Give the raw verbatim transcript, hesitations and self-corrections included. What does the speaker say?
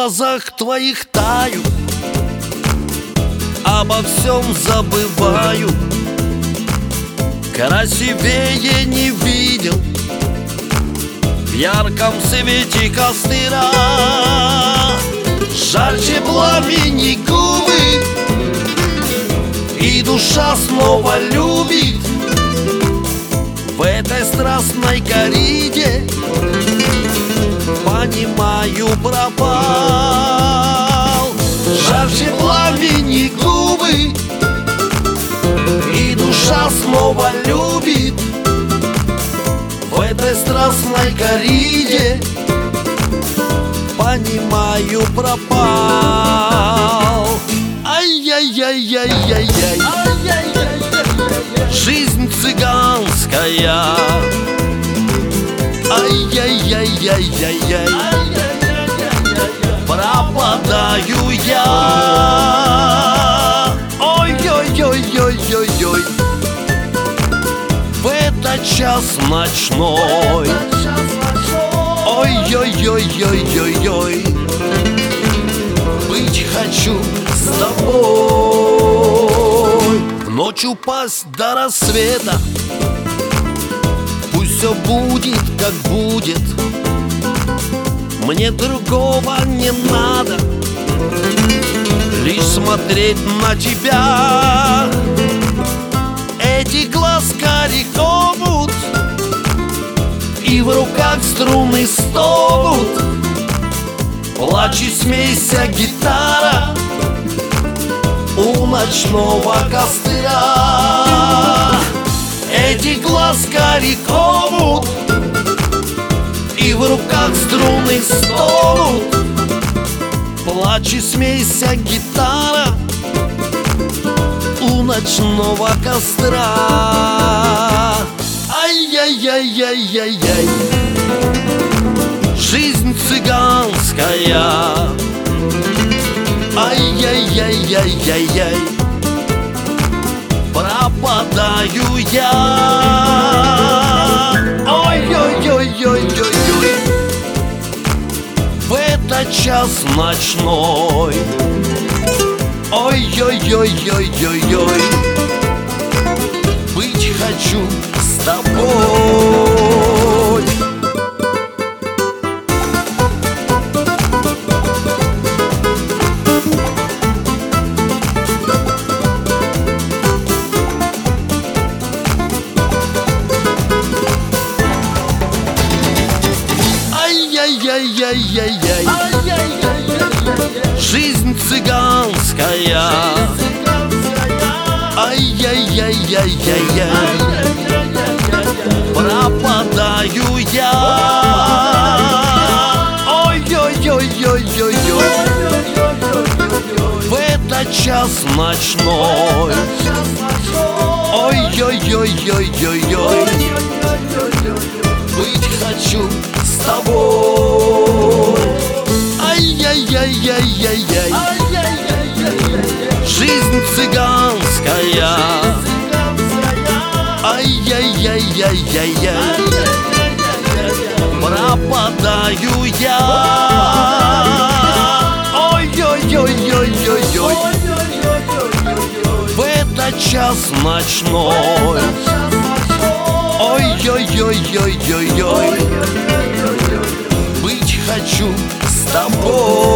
глазах твоих таю, обо всем забываю. Красивее не видел в ярком свете костра. Жарче пламени губы, и душа снова любит. В этой страстной кориде понимаю, пропал. Жарче пламени губы, и душа снова любит. В этой страстной кориде понимаю, пропал. Ай-яй-яй-яй-яй-яй, жизнь цыганская. Ай-яй-яй-яй-яй-яй, пропадаю я. Ой-ой-ой-ой-ой-ой, в этот час ночной. Ой-ой-ой-ой-ой-ой, быть хочу с тобой. Ночь упасть до рассвета, пусть все будет, как будет. Мне другого не надо, лишь смотреть на тебя. Эти глаз карих омут, и в руках струны стонут. Плачь и смейся, гитара, у ночного костра. Эти глаз карих омут, и в руках струны стонут. Плачь и смейся, гитара, у ночного костра. Ай-яй-яй-яй-яй-яй, жизнь цыганская. Ай-яй-яй-яй-яй-яй, пропадаю я. Ой-ой-ой-ой-ой-ой, в этот час ночной. Ой-ой-ой-ой-ой-ой, быть хочу с тобой. Ай-яй-яй-яй-яй-яй, жизнь цыганская. Ай-яй-яй-яй-яй-яй, пропадаю я. Ой-ой-ой-ой-ой-ой, в этот час ночной. Ой-ой-ой-ой-ой-ой, быть хочу с тобой. Ай-яй-яй-яй-яй-яй, жизнь цыганская. Ай-яй-яй-яй-яй-яй, пропадаю я. Ой-ой-ой-ой-ой-ой, в этот час ночной. Ой-ой-ой-ой-ой-ой, быть хочу с тобой.